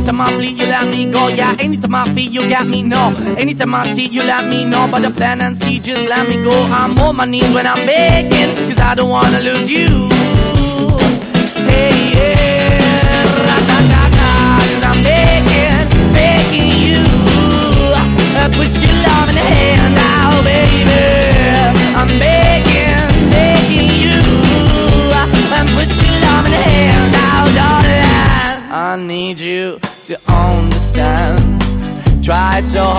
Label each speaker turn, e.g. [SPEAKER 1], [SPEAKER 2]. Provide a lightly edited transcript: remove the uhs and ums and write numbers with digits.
[SPEAKER 1] Anytime I bleed, you let me go. Yeah, anytime I feel, you got me, no. Anytime I see, you let me know. But the plan and see, just let me go. I'm on my knees when I'm begging, cause I don't wanna lose you. Hey, yeah, ra-da-da-da, cause I'm begging you. Put your love in the hand now, baby. I'm begging you. Put your love in the hand now, darling. I need you to understand. Tried so